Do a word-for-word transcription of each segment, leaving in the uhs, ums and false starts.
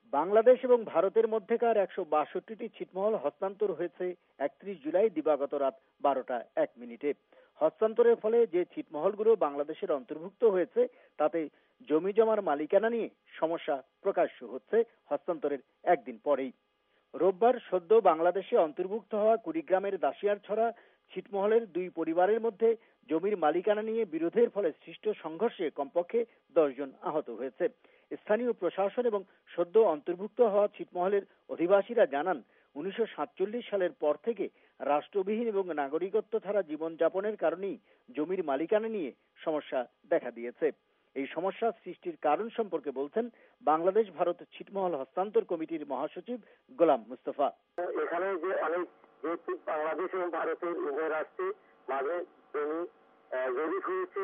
বাংলাদেশ এবং ভারতের মধ্যেকার একশো বাষট্টিটি ছিটমহল হস্তান্তর হয়েছে একত্রিশ জুলাই দিবাগত রাত বারোটা এক মিনিটে। হস্তান্তরের ফলে যে ছিটমহলগুলো বাংলাদেশের অন্তর্ভুক্ত হয়েছে তাতে জমি জমার মালিকানা নিয়ে সমস্যা প্রকাশ্য হচ্ছে হস্তান্তরের একদিন পরেই। রোববার সদ্য বাংলাদেশে অন্তর্ভুক্ত হওয়া কুড়িগ্রামের দাসিয়ারছড়া ছিটমহলের দুই পরিবারের মধ্যে জমির মালিকানা নিয়ে বিরোধের ফলে সৃষ্ট সংঘর্ষে কমপক্ষে দশ জন আহত হয়েছে। স্থানীয় প্রশাসন এবং সদ্য অন্তর্ভুক্ত হওয়া ছিটমহলের অধিবাসীরা জানান, উনিশশো সাতচল্লিশ সালের পর থেকে রাষ্ট্রবিহীন এবং নাগরিকত্ব ছাড়া জীবনযাপনের কারণেই জমির মালিকানা নিয়ে সমস্যা দেখা দিয়েছে। এই সমস্যা সৃষ্টির কারণ সম্পর্কে বলছেন বাংলাদেশ ভারত ছিটমহল হস্তান্তর কমিটির মহাসচিব গোলাম মুস্তফা। এখানে যে অনেক যেহেতু বাংলাদেশ এবং ভারতের উভয় রাষ্ট্রে মাঝে জমি জরিপ হয়েছে,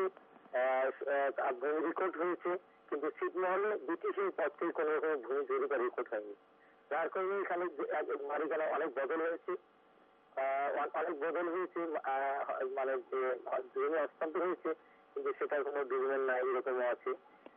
ভূমি রেকর্ড হয়েছে, কিন্তু ছিটমহলে ব্রিটিশের পক্ষে কোনো রকম ভূমি জরিপের রেকর্ড হয়নি, যার কারণে এখানে মালিকানা অনেক বদল হয়েছে অনেক বদল হয়েছে মানে জমি হস্তান্তর হয়েছে, কিন্তু সেটার কোনো ডিভিশন নাই, এরকম আছে।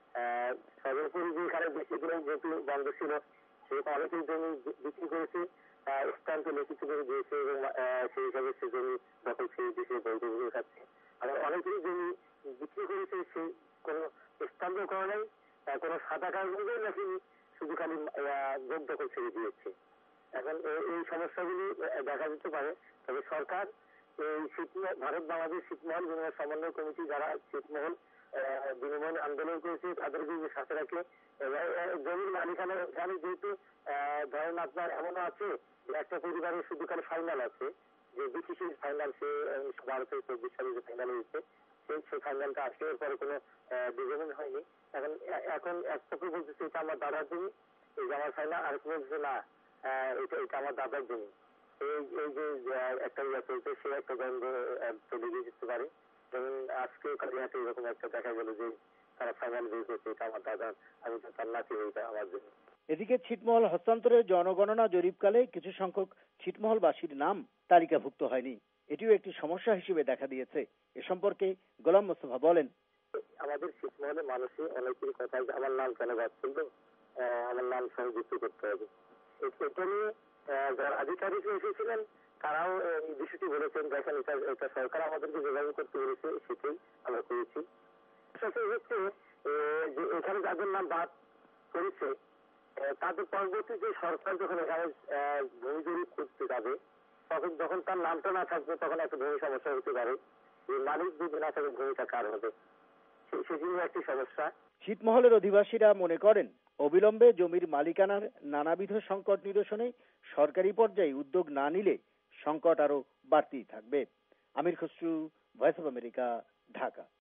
সর্বোপরি যে এখানে বেশি দিন যেহেতু বন্ধ ছিল, সেটা অনেকেই জমি বিক্রি করেছে, স্থানকে লিখিত করে দিয়েছে এবং সেই হিসাবে সে জমি দখল ছেড়ে দিয়েছে, বৈধ ভূমি খাচ্ছে। আবার অনেকেই জমি বিক্রি করেছে, সে কোনো স্থান করা নাই, কোনো সাদা কাগজ নাকি শুধু খালি জোর দখল ছেড়ে দিয়েছে। এখন এই সমস্যাগুলি দেখা যেতে পারে। তবে সরকার এই ছিটমহল ভারত বাংলাদেশ ছিটমহল বিনিময় সমন্বয় কমিটি যারা ছিটমহল বিনিময় আন্দোলন করেছে তাদেরকে সাথে রাখে। জমির মালিকানা এখানে যেহেতু ধরেন আপনার এমনও আছে একটা পরিবারের শুধু খালি ফাইনাল আছে, যে ব্রিটিশের ফাইনাল সে ভারতের চব্বিশ সালে যে ফাইনাল হয়েছে সেই ফাইনালটা আসলে পরে কোনো ডিভিশন হয়নি। এখন এখন এক পক্ষে বলতেছে এটা আমার দাদার জমি, এই যে আমার ফাইনাল, আর বলতেছে না এটা এটা আমার দাদার জমি। এই এই যে একটা ইয়ে চলছে, সে একটা দ্বন্দ্ব চলে যেতে পারে। যেমন আজকে কালিহাটে এরকম একটা দেখা গেল যে তারা ফাইনাল বের করছে এটা আমার দাদার, আমি তো তার নাতি, এটা আমার জন্য। এদিকে ছিটমহল হস্তান্তরের জনগণনা জরিপকালে কিছু সংখ্যক ছিটমহলবাসীর নাম তালিকাভুক্ত হয়নি। এটিও একটি সমস্যা হিসেবে দেখা দিয়েছে। এ সম্পর্কে গোলাম মুস্তফা বলেন, আমাদের ছিটমহলে মানুষই অনেকের কথা আমার নাম কেন বাদ পড়লো, আমার নাম সংযুক্ত করতে হবে। এটা নিয়ে যারা আধিকারিক এসেছিলেন তারাও এই বিষয়টি বলেছেন, দেখেন এটা এটা সরকার আমাদেরকে যোগাযোগ করতে বলেছে, সেটাই আমরা করেছি। সাথে হচ্ছে যে এখানে যাদের নাম বাদ করেছে তাদের পরবর্তীতে সরকার যখন এখানে ভূমি জরিপ করতে যাবে তখন যখন তার নামটা না থাকবে তখন একটা ভূমি সমস্যা হতে পারে, যে মালিক যদি না থাকে ভূমিটা কার হবে, সেজন্য একটি সমস্যা। ছিটমহলের অধিবাসীরা মনে করেন অবিলম্বে জমির মালিকানার নানাবিধ সংকট নিরসনে সরকারি পর্যায়ে উদ্যোগ না নিলে সংকট আরো বাড়তেই থাকবে। Amir Khasru, voice of America, Dhaka.